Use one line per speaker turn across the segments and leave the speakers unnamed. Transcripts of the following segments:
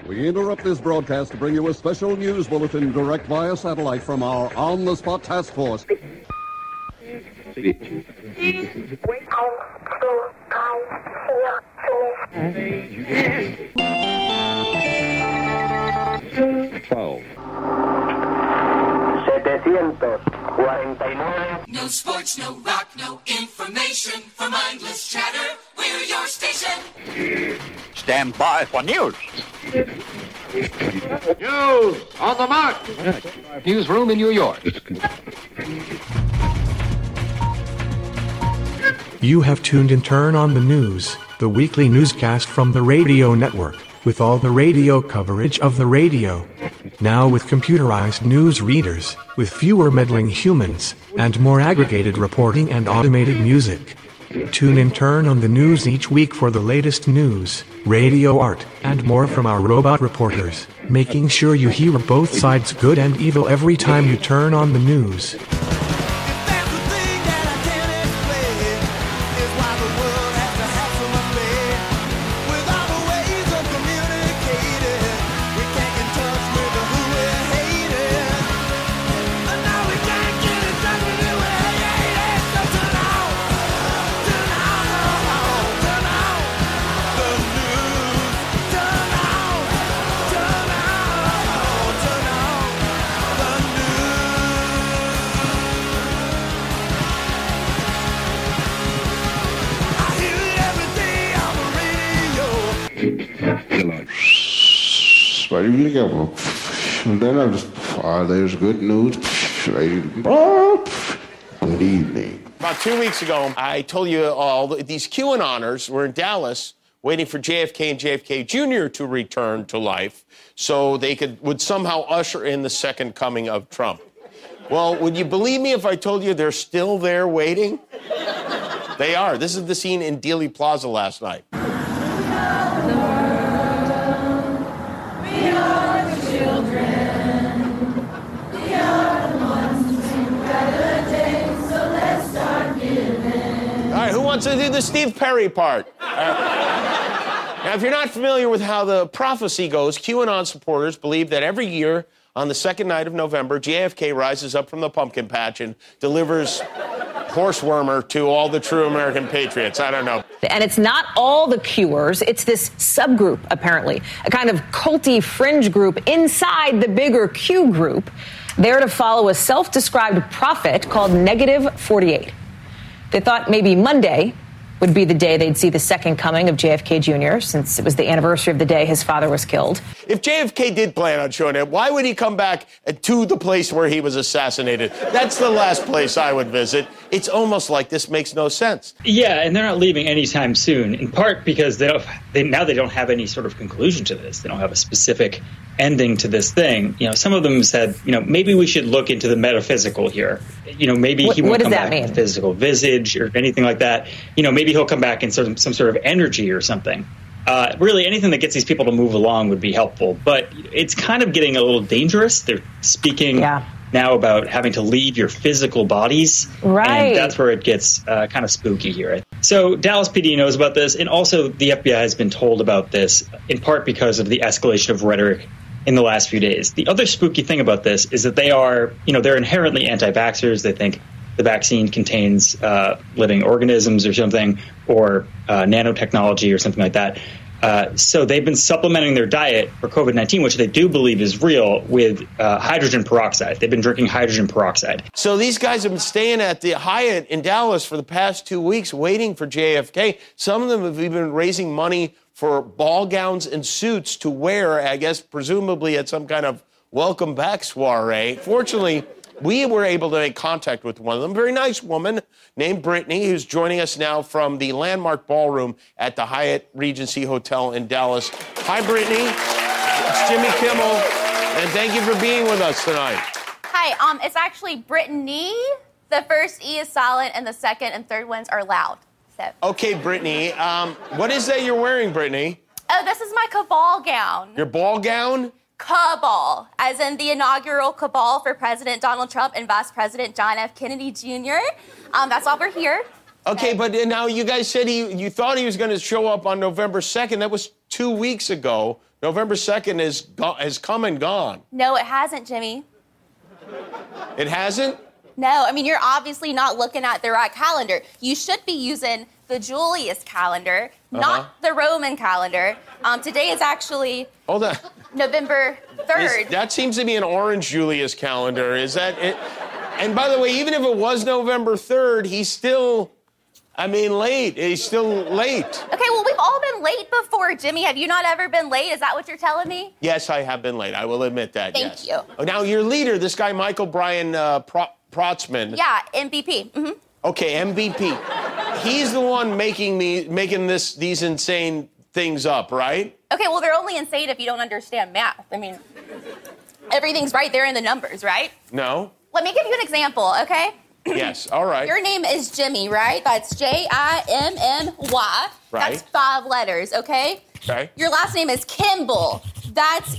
We interrupt this broadcast to bring you a special news bulletin direct via satellite from our on-the-spot task force.
No sports, no rock, no information. For mindless chatter, we're your station.
Stand by for news.
News on the mark.
Newsroom in New York.
You have tuned in Turn on the News, the weekly newscast from the radio network, with all the radio coverage of the radio. Now with computerized news readers, with fewer meddling humans, and more aggregated reporting and automated music. Tune in Turn on the News each week for the latest news, radio art, and more from our robot reporters, making sure you hear both sides good and evil every time you turn on the news.
And then I just, there's good news. Good evening.
About 2 weeks ago, I told you all these QAnoners were in Dallas waiting for JFK and JFK Jr. to return to life so they would somehow usher in the second coming of Trump. Well, would you believe me if I told you they're still there waiting? They are. This is the scene in Dealey Plaza last night. Who wants to do the Steve Perry part? Now, if you're not familiar with how the prophecy goes, QAnon supporters believe that every year on the second night of November, JFK rises up from the pumpkin patch and delivers horsewormer to all the true American patriots. I don't know.
And it's not all the Qers. It's this subgroup, apparently, a kind of culty fringe group inside the bigger Q group. They're to follow a self-described prophet called Negative 48. They thought maybe Monday would be the day they'd see the second coming of JFK Jr., since it was the anniversary of the day his father was killed.
If JFK did plan on showing up, why would he come back to the place where he was assassinated? That's the last place I would visit. It's almost like this makes no sense.
Yeah, and they're not leaving anytime soon, in part because they don't have any sort of conclusion to this. They don't have a specific ending to this thing. You know, some of them said, maybe we should look into the metaphysical here. Maybe he won't come back with physical visage or anything like that. Maybe he'll come back in some sort of energy or something. Really, anything that gets these people to move along would be helpful. But it's kind of getting a little dangerous. They're speaking now about having to leave your physical bodies.
Right.
And that's where it gets kind of spooky here. So Dallas PD knows about this. And also the FBI has been told about this, in part because of the escalation of rhetoric in the last few days. The other spooky thing about this is that they are, they're inherently anti-vaxxers. They think the vaccine contains living organisms or something, or nanotechnology or something like that. So they've been supplementing their diet for COVID-19, which they do believe is real, with hydrogen peroxide. They've been drinking hydrogen peroxide.
So these guys have been staying at the Hyatt in Dallas for the past 2 weeks waiting for JFK. Some of them have even been raising money for ball gowns and suits to wear, I guess, presumably at some kind of welcome back soiree. Fortunately, we were able to make contact with one of them, a very nice woman named Brittany, who's joining us now from the Landmark Ballroom at the Hyatt Regency Hotel in Dallas. Hi, Brittany. It's Jimmy Kimmel, and thank you for being with us tonight.
Hi, it's actually Brittany. The first E is silent, and the second and third ones are loud. So.
Okay, Brittany. What is that you're wearing, Brittany?
Oh, this is my cabal gown.
Your ball gown?
Cabal, as in the inaugural cabal for President Donald Trump and Vice President John F. Kennedy Jr. That's why we're here.
Okay, but now you guys said you thought he was going to show up on November 2nd. That was 2 weeks ago. November 2nd has come and gone.
No, it hasn't, Jimmy.
It hasn't?
No, I mean, you're obviously not looking at the right calendar. You should be using the Julius calendar, not the Roman calendar. Today is actually
Hold on.
November 3rd.
That seems to be an orange Julius calendar. Is that it? And by the way, even if it was November 3rd, he's still, late. He's still late.
Okay, well, we've all been late before, Jimmy. Have you not ever been late? Is that what you're telling me?
Yes, I have been late. I will admit that,
Thank
yes.
you.
Now, your leader, this guy, Michael Brian Protzman.
Yeah, MVP. Mm-hmm.
Okay, MVP. He's the one making these insane things up, right?
Okay, well, they're only insane if you don't understand math. I mean, everything's right there in the numbers, right?
No.
Let me give you an example, okay?
Yes, all right.
Your name is Jimmy, right? That's Jimmy.
Right.
That's 5 letters, okay?
Okay.
Your last name is Kimball. That's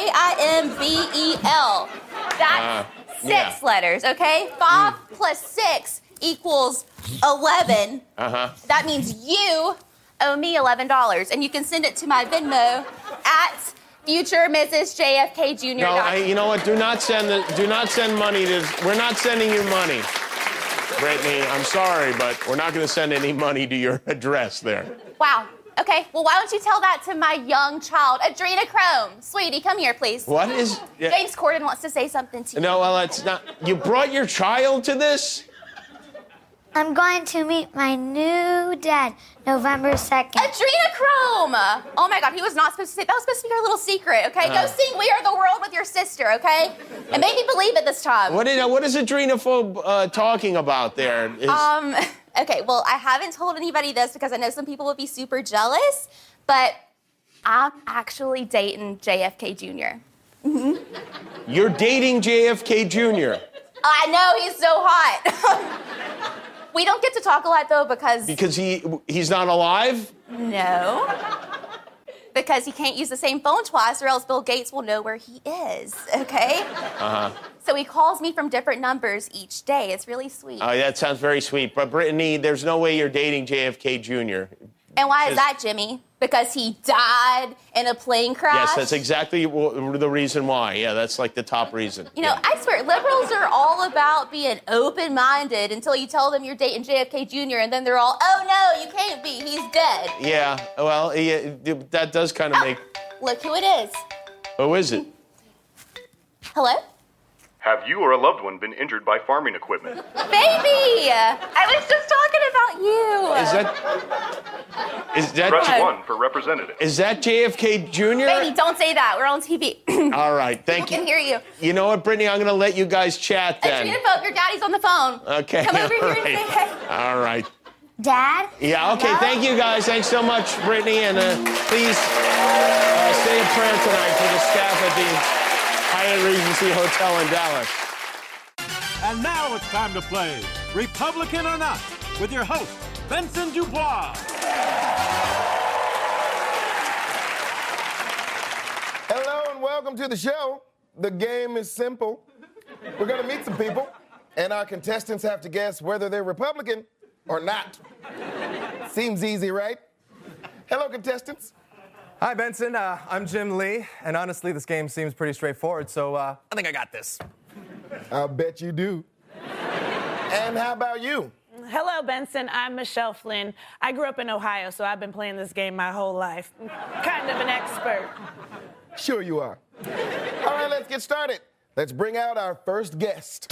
Kimbel. That's 6 letters, okay? 5 plus 6 equals 11. That means you owe me $11, and you can send it to my Venmo at future Mrs. JFK Jr.
No, you know what? Do not send money to. We're not sending you money, Brittany. I'm sorry, but we're not going to send any money to your address there.
Wow. Okay. Well, why don't you tell that to my young child, Adrenochrome? Sweetie, come here, please.
What is?
James Corden wants to say something to you.
No, well, it's not. You brought your child to this?
I'm going to meet my new dad November 2nd.
Adrenochrome! Oh my God, he was not supposed to say that. Was supposed to be your little secret, okay? Go sing We Are the World with your sister, okay? And make me believe it this time.
What is Adrenophobe talking about there?
Okay, well, I haven't told anybody this because I know some people would be super jealous, but I'm actually dating JFK Jr.
You're dating JFK Jr.
I know, he's so hot. We don't get to talk a lot, though, because
he's not alive?
No. Because he can't use the same phone twice, or else Bill Gates will know where he is, okay? So he calls me from different numbers each day. It's really sweet.
Oh, that sounds very sweet. But Brittany, there's no way you're dating JFK Jr.
And why is that, Jimmy? Because he died in a plane crash?
Yes, that's exactly the reason why. Yeah, that's like the top reason.
You know, I swear, liberals are all about being open-minded until you tell them you're dating JFK Jr., and then they're all, oh, no, you can't be. He's dead.
Yeah, well, that does kind of make...
Look who it is.
Who is it?
Hello?
Have you or a loved one been injured by farming equipment?
Baby! I was just talking about you.
Is that Press 1 for representative.
Is that JFK Jr.?
Baby, don't say that. We're on TV.
All right, thank you.
I can hear you.
You know what, Brittany? I'm going to let you guys chat then.
Your daddy's on the phone.
Okay.
Come over here and say hey.
All right.
Dad?
Yeah, okay. Thank you, guys. Thanks so much, Brittany. And please say a prayer tonight for the staff at the Hyatt Regency Hotel in Dallas.
And now it's time to play Republican or Not with your host, Benson Dubois.
Hello and welcome to the show. The game is simple. We're going to meet some people, and our contestants have to guess whether they're Republican or not. Seems easy, right? Hello, contestants.
Hi, Benson. I'm Jim Lee, and honestly, this game seems pretty straightforward, so I think I got this.
I'll bet you do. And how about you?
Hello, Benson. I'm Michelle Flynn. I grew up in Ohio, so I've been playing this game my whole life. I'm kind of an expert.
Sure you are. All right, let's get started. Let's bring out our first guest.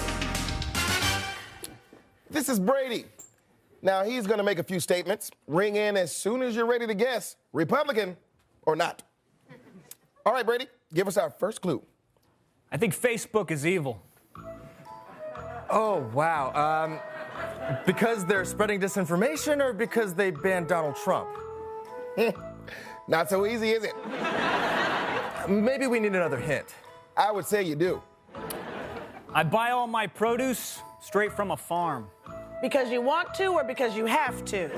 This is Brady. Now, he's going to make a few statements. Ring in as soon as you're ready to guess, Republican or not. All right, Brady, give us our first clue.
I think Facebook is evil.
Oh, wow. Because they're spreading disinformation or because they banned Donald Trump?
Not so easy, is it?
Maybe we need another hint.
I would say you do.
I buy all my produce straight from a farm.
Because you want to or because you have to?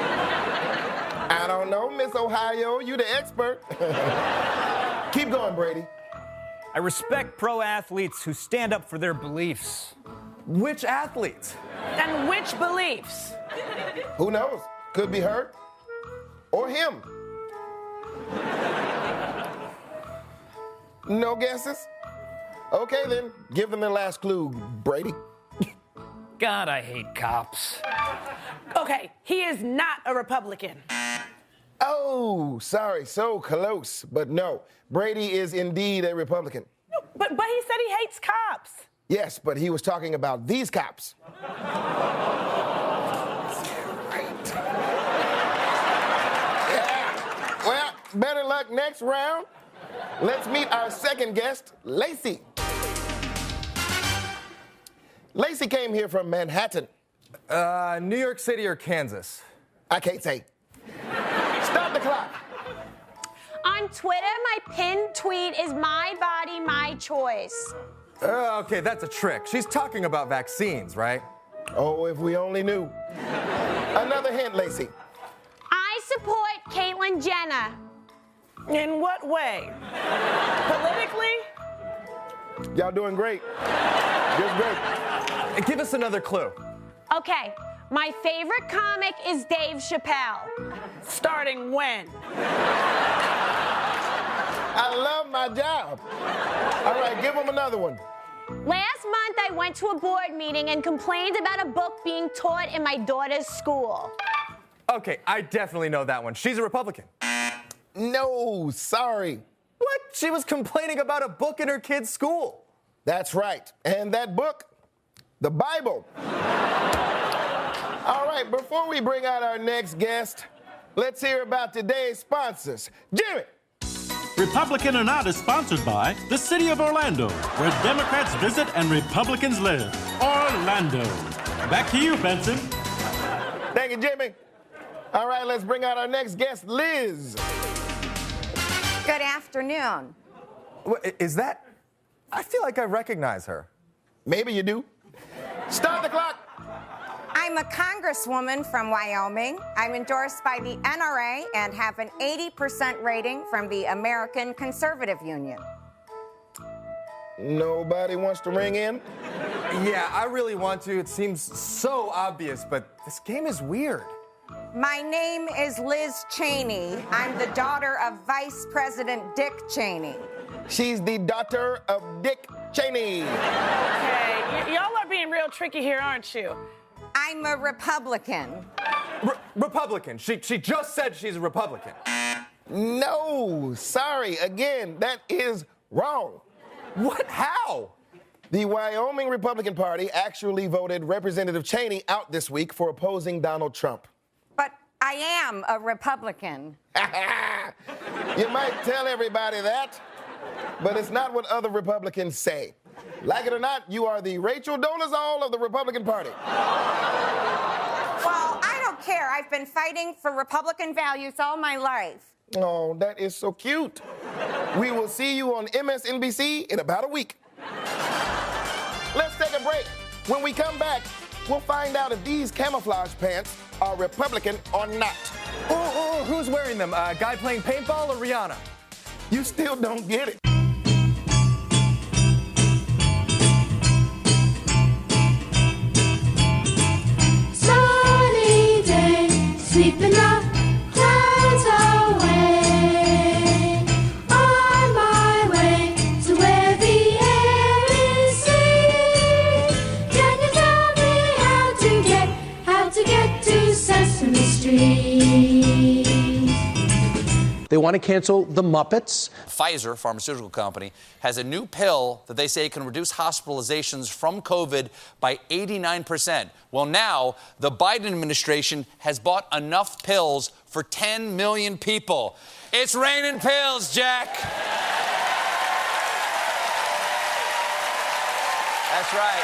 I don't know, Miss Ohio. You the expert. Keep going, Brady.
I respect pro athletes who stand up for their beliefs.
Which athletes?
And which beliefs?
Who knows? Could be her or him. No guesses? Okay, then. Give them the last clue, Brady.
God, I hate cops.
Okay, he is not a Republican.
Oh, sorry, so close. But no, Brady is indeed a Republican.
But he said he hates cops.
Yes, but he was talking about these cops. Yeah. Well, better luck next round. Let's meet our second guest, Lacey. Lacey came here from Manhattan.
New York City or Kansas?
I can't say. Stop the clock.
On Twitter, my pinned tweet is "My body, my choice."
Okay, that's a trick. She's talking about vaccines, right?
Oh, if we only knew. Another hint, Lacey.
I support Caitlyn Jenner.
In what way? Politically?
Y'all doing great. Just great.
Give us another clue.
Okay, my favorite comic is Dave Chappelle.
Starting when?
I love my job. All right, give them another one.
Last month, I went to a board meeting and complained about a book being taught in my daughter's school.
Okay, I definitely know that one. She's a Republican.
No, sorry.
What? She was complaining about a book in her kid's school.
That's right. And that book, the Bible. All right, before we bring out our next guest, let's hear about today's sponsors. Jimmy.
Republican or Not is sponsored by the City of Orlando, where Democrats visit and Republicans live. Orlando. Back to you, Benson.
Thank you, Jimmy. All right, let's bring out our next guest, Liz.
Good afternoon.
Is that? I feel like I recognize her.
Maybe you do. Start the clock.
I'm a congresswoman from Wyoming. I'm endorsed by the NRA and have an 80% rating from the American Conservative Union.
Nobody wants to ring in?
Yeah, I really want to. It seems so obvious, but this game is weird.
My name is Liz Cheney. I'm the daughter of Vice President Dick Cheney.
She's the daughter of Dick Cheney.
Okay, y'all are being real tricky here, aren't you?
I'm a Republican.
Republican. She just said she's a Republican.
No, sorry. Again, that is wrong.
What? How?
The Wyoming Republican Party actually voted Representative Cheney out this week for opposing Donald Trump.
But I am a Republican.
You might tell everybody that, but it's not what other Republicans say. Like it or not, you are the Rachel Dolezal of the Republican Party.
Well, I don't care. I've been fighting for Republican values all my life.
Oh, that is so cute. We will see you on MSNBC in about a week. Let's take a break. When we come back, we'll find out if these camouflage pants are Republican or not.
Oh, who's wearing them? A guy playing paintball or Rihanna?
You still don't get it.
Sunny day, sweeping the clouds away. On my way to where the air is sweet. Can you tell me how to get to Sesame Street?
They want to cancel the Muppets.
Pfizer, a pharmaceutical company, has a new pill that they say can reduce hospitalizations from COVID by 89%. Well, now the Biden administration has bought enough pills for 10 million people. It's raining pills, Jack. That's right.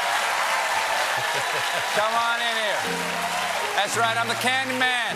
Come on in here. That's right, I'm the candy man.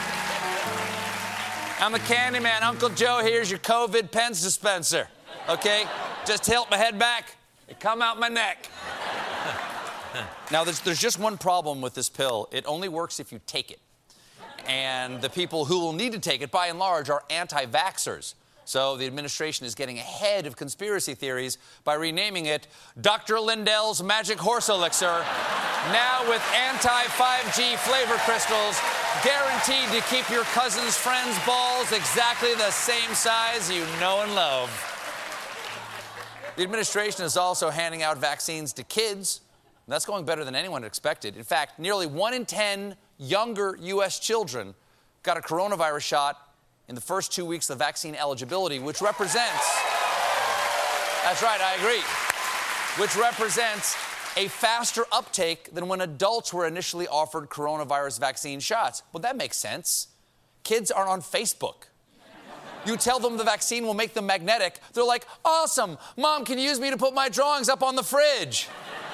I'm the candy man. Uncle Joe, here's your COVID pen dispenser. Okay? Just tilt my head back and come out my neck. Now, there's just one problem with this pill. It only works if you take it. And the people who will need to take it, by and large, are anti-vaxxers. So the administration is getting ahead of conspiracy theories by renaming it Dr. Lindell's Magic Horse Elixir, now with anti-5G flavor crystals, guaranteed to keep your cousin's friend's balls exactly the same size you know and love. The administration is also handing out vaccines to kids. That's going better than anyone expected. In fact, nearly 1 in 10 younger U.S. children got a coronavirus shot in the first 2 weeks of vaccine eligibility, which represents, that's right, I agree, which represents a faster uptake than when adults were initially offered coronavirus vaccine shots. Well, that makes sense. Kids are on Facebook. You tell them the vaccine will make them magnetic. They're like, awesome, Mom can use me to put my drawings up on the fridge.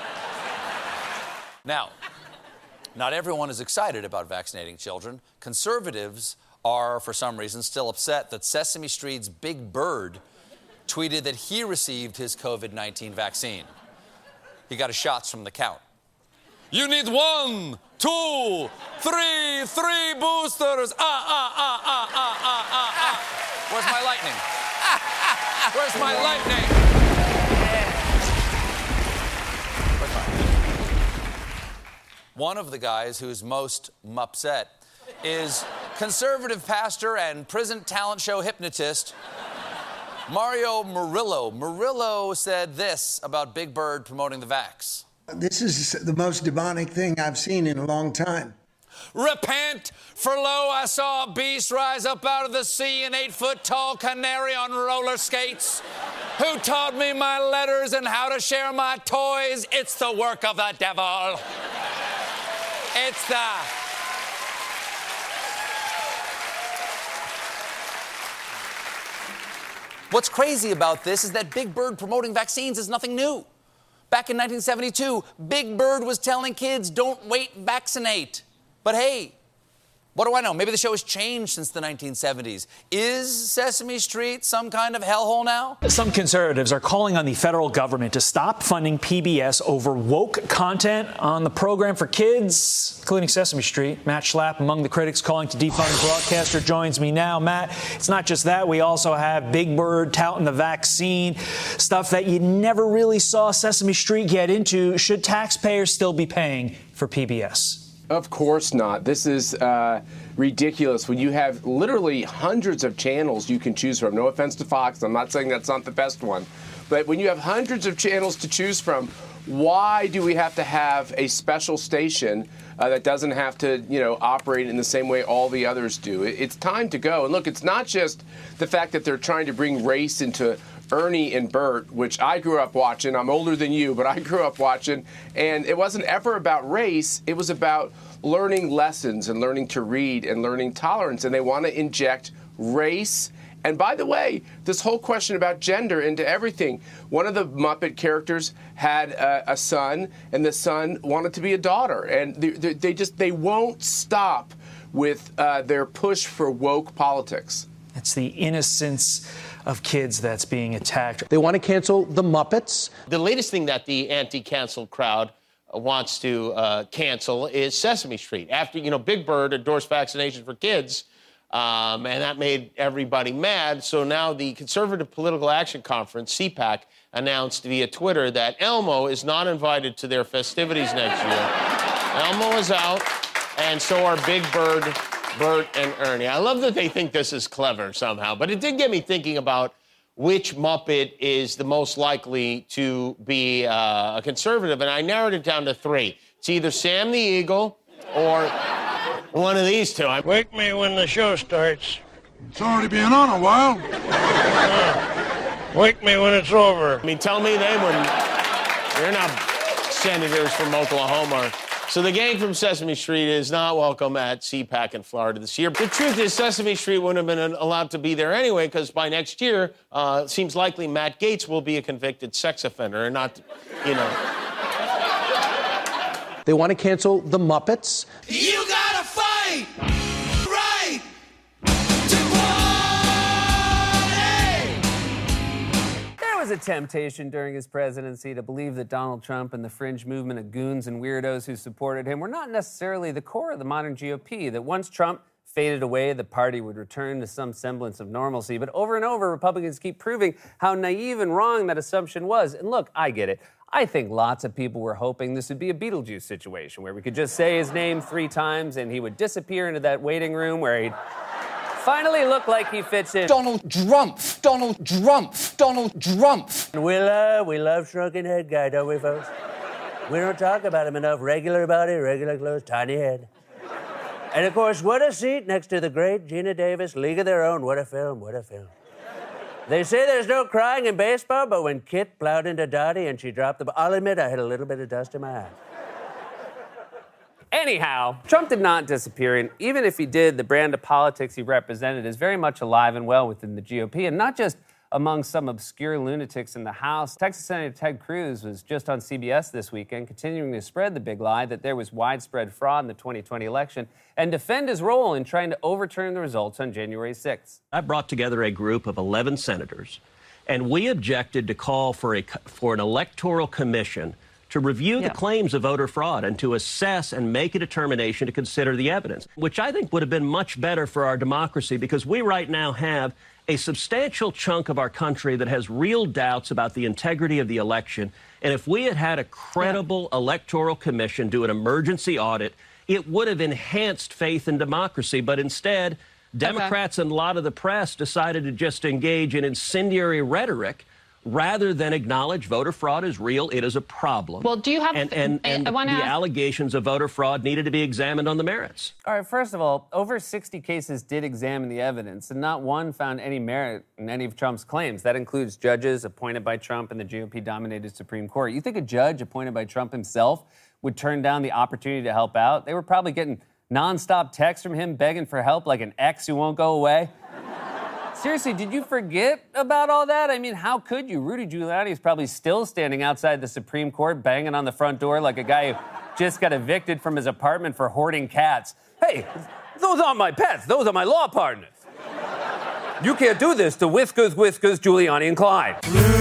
Now, not everyone is excited about vaccinating children. Conservatives are, for some reason, still upset that Sesame Street's Big Bird tweeted that he received his COVID-19 vaccine. He got his shots from the count. You need 1, 2, 3 boosters. Where's my lightning? Where's my lightning? One of the guys who's most upset is conservative pastor and prison talent show hypnotist Mario Murillo. Murillo said this about Big Bird promoting the vax.
This is the most demonic thing I've seen in a long time.
Repent, for lo, I saw a beast rise up out of the sea, an 8-foot-tall canary on roller skates, who taught me my letters and how to share my toys. It's the work of the devil. It's the... What's crazy about this is that Big Bird promoting vaccines is nothing new. Back in 1972, Big Bird was telling kids, don't wait, vaccinate. But hey, what do I know? Maybe the show has changed since the 1970s. Is Sesame Street some kind of hellhole now?
Some conservatives are calling on the federal government to stop funding PBS over woke content on the program for kids, including Sesame Street. Matt Schlapp, among the critics calling to defund the broadcaster, joins me now. Matt, it's not just that. We also have Big Bird touting the vaccine, stuff that you never really saw Sesame Street get into. Should taxpayers still be paying for PBS?
Of course not. This is ridiculous when you have literally hundreds of channels you can choose from. No offense to Fox. I'm not saying that's not the best one. But when you have hundreds of channels to choose from, why do we have to have a special station that doesn't have to, operate in the same way all the others do? It's time to go. And look, it's not just the fact that they're trying to bring race into Ernie and Bert, which I grew up watching. I'm older than you, but I grew up watching. And it wasn't ever about race. It was about learning lessons and learning to read and learning tolerance. And they want to inject race. And by the way, this whole question about gender into everything. One of the Muppet characters had a son, and the son wanted to be a daughter. And they won't stop with their push for woke politics.
It's the innocence of kids that's being attacked.
They want to cancel the Muppets.
The latest thing that the anti-cancel crowd wants to cancel is Sesame Street. After, Big Bird endorsed vaccination for kids, and that made everybody mad. So now the Conservative Political Action Conference, CPAC, announced via Twitter that Elmo is not invited to their festivities next year. Elmo is out, and so are Big Bird, Bert, and Ernie. I love that they think this is clever somehow, but it did get me thinking about which Muppet is the most likely to be a conservative, and I narrowed it down to 3. It's either Sam the Eagle or one of these two.
Wake me when the show starts.
It's already been on a while.
Wake me when it's over.
I mean, tell me they wouldn't. They're not senators from Oklahoma. So the gang from Sesame Street is not welcome at CPAC in Florida this year. The truth is Sesame Street wouldn't have been allowed to be there anyway, because by next year, it seems likely Matt Gaetz will be a convicted sex offender and not,
They want to cancel the Muppets.
You gotta fight right to
There was a temptation during his presidency to believe that Donald Trump and the fringe movement of goons and weirdos who supported him were not necessarily the core of the modern GOP, that once Trump faded away, the party would return to some semblance of normalcy. But over and over, Republicans keep proving how naive and wrong that assumption was. And look, I get it. I think lots of people were hoping this would be a Beetlejuice situation where we could just say his name 3 times and he would disappear into that waiting room where he'd finally look like he fits in.
Donald Trump, Donald Trump, Donald Trump.
We love shrunken head guy, don't we, folks? We don't talk about him enough. Regular body, regular clothes, tiny head. And of course, what a seat next to the great Gina Davis, League of Their Own. What a film, what a film. They say there's no crying in baseball, but when Kit plowed into Dottie and she dropped the ball, I'll admit I had a little bit of dust in my eye. Anyhow, Trump did not disappear, and even if he did, the brand of politics he represented is very much alive and well within the GOP, and not just among some obscure lunatics in the House. Texas Senator Ted Cruz was just on CBS this weekend, continuing to spread the big lie that there was widespread fraud in the 2020 election and defend his role in trying to overturn the results on January 6th.
I brought together a group of 11 senators, and we objected to call for an electoral commission to review the claims of voter fraud and to assess and make a determination to consider the evidence, which I think would have been much better for our democracy, because we right now have a substantial chunk of our country that has real doubts about the integrity of the election. And if we had had a credible electoral commission do an emergency audit, it would have enhanced faith in democracy. But instead, Democrats and a lot of the press decided to just engage in incendiary rhetoric rather than acknowledge voter fraud is real. It is a problem.
Well, do you have...
And the allegations of voter fraud needed to be examined on the merits.
All right, first of all, over 60 cases did examine the evidence, and not one found any merit in any of Trump's claims. That includes judges appointed by Trump in the GOP-dominated Supreme Court. You think a judge appointed by Trump himself would turn down the opportunity to help out? They were probably getting nonstop texts from him begging for help like an ex who won't go away. Seriously, did you forget about all that? I mean, how could you? Rudy Giuliani is probably still standing outside the Supreme Court banging on the front door like a guy who just got evicted from his apartment for hoarding cats. Hey, those aren't my pets. Those are my law partners. You can't do this to Whiskers, Giuliani, and Clyde.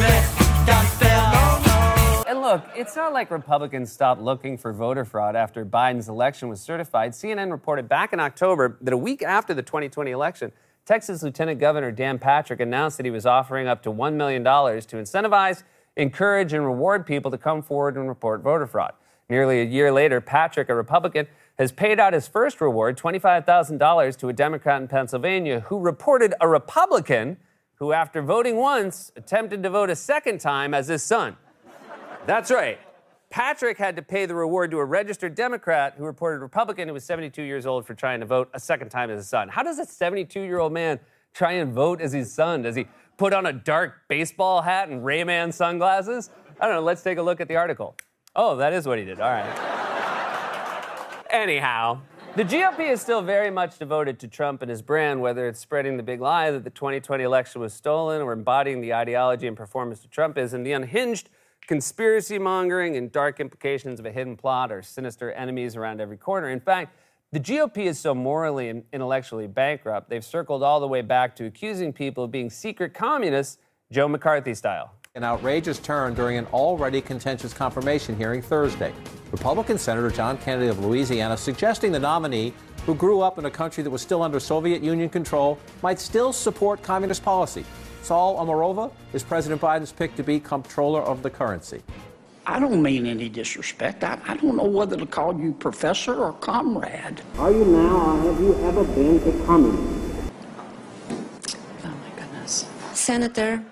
And look, it's not like Republicans stopped looking for voter fraud after Biden's election was certified. CNN reported back in October that a week after the 2020 election, Texas Lieutenant Governor Dan Patrick announced that he was offering up to $1 million to incentivize, encourage, and reward people to come forward and report voter fraud. Nearly a year later, Patrick, a Republican, has paid out his first reward, $25,000, to a Democrat in Pennsylvania who reported a Republican who, after voting once, attempted to vote a second time as his son. That's right. Patrick had to pay the reward to a registered Democrat who reported Republican who was 72 years old for trying to vote a second time as his son. How does a 72-year-old man try and vote as his son? Does he put on a dark baseball hat and Ray-Ban sunglasses? I don't know. Let's take a look at the article. Oh, that is what he did. All right. Anyhow, the GOP is still very much devoted to Trump and his brand, whether it's spreading the big lie that the 2020 election was stolen or embodying the ideology and performance of Trumpism. The unhinged conspiracy mongering and dark implications of a hidden plot are sinister enemies around every corner. In fact, the GOP is so morally and intellectually bankrupt, they've circled all the way back to accusing people of being secret communists, Joe McCarthy style.
An outrageous turn during an already contentious confirmation hearing Thursday. Republican Senator John Kennedy of Louisiana suggesting the nominee, who grew up in a country that was still under Soviet Union control, might still support communist policy. Saul Omarova is President Biden's pick to be comptroller of the currency.
I don't mean any disrespect. I don't know whether to call you professor or comrade.
Are you now, or have you ever been a communist?
Oh, my goodness. Senator,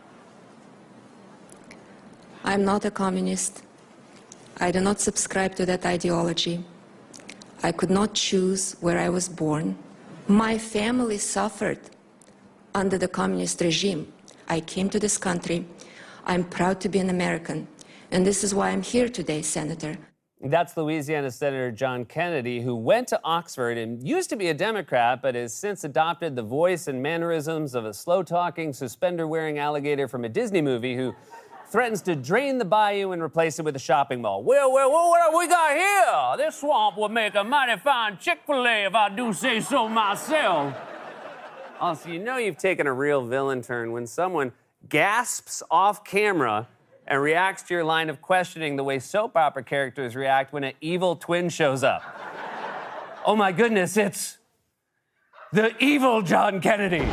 I'm not a communist. I do not subscribe to that ideology. I could not choose where I was born. My family suffered under the communist regime. I came to this country. I'm proud to be an American. And this is why I'm here today, Senator.
That's Louisiana Senator John Kennedy, who went to Oxford and used to be a Democrat, but has since adopted the voice and mannerisms of a slow-talking, suspender-wearing alligator from a Disney movie who threatens to drain the bayou and replace it with a shopping mall. Well, what have we got here? This swamp would make a mighty fine Chick-fil-A if I do say so myself. Also, you know you've taken a real villain turn when someone gasps off camera and reacts to your line of questioning the way soap opera characters react when an evil twin shows up. Oh my goodness, it's the evil John Kennedy.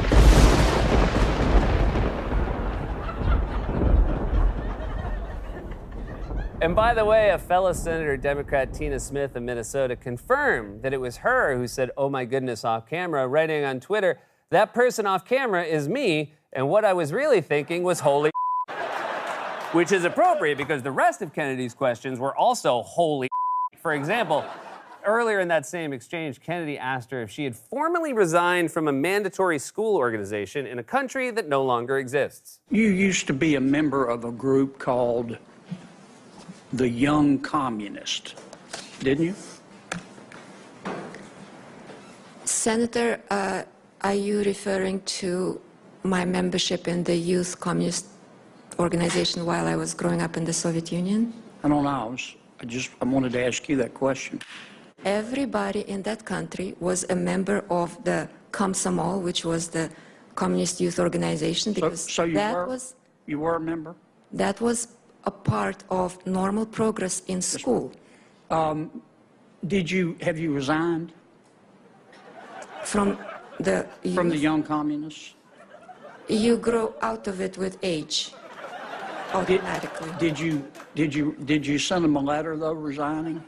And by the way, a fellow Senator Democrat Tina Smith of Minnesota confirmed that it was her who said, "Oh my goodness," off camera, writing on Twitter, "That person off camera is me, and what I was really thinking was holy." Which is appropriate because the rest of Kennedy's questions were also holy. For example, earlier in that same exchange, Kennedy asked her if she had formally resigned from a mandatory school organization in a country that no longer exists.
You used to be a member of a group called the Young Communist, didn't you?
Senator, are you referring to my membership in the Youth Communist Organization while I was growing up in the Soviet Union?
I don't know. I wanted to ask you that question.
Everybody in that country was a member of the Komsomol, which was the Communist Youth Organization, because
So you were a member?
That was a part of normal progress in school.
Have you resigned?
From the
Young Communists?
You grow out of it with age, automatically.
Did you send them a letter though, resigning?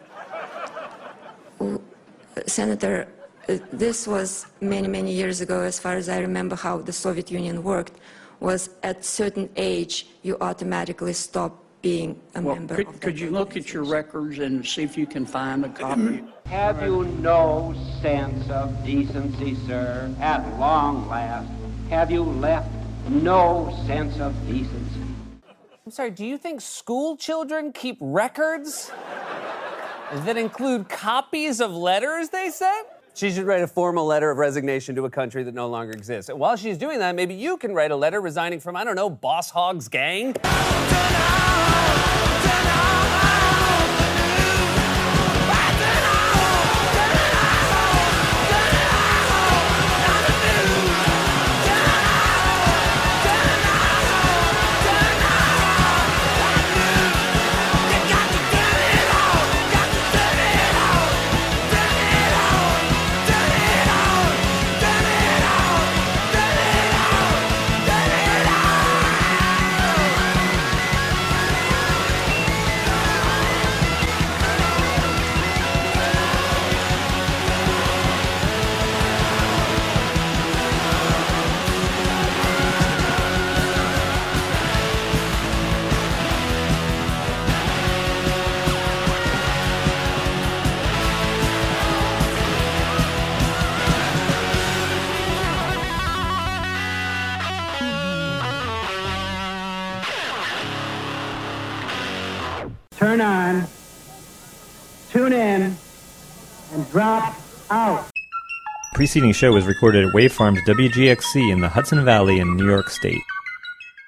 Senator, this was many, many years ago. As far as I remember how the Soviet Union worked, was at certain age you automatically stop being a member of
Could you look at your records and see if you can find a copy?
Have you no sense of decency, sir? At long last, have you left no sense of decency?
I'm sorry, do you think school children keep records that include copies of letters they sent? She should write a formal letter of resignation to a country that no longer exists. And while she's doing that, maybe you can write a letter resigning from, I don't know, Boss Hogg's gang?
Turn on, tune in, and drop out.
The preceding show was recorded at Wave Farms WGXC in the Hudson Valley in New York State.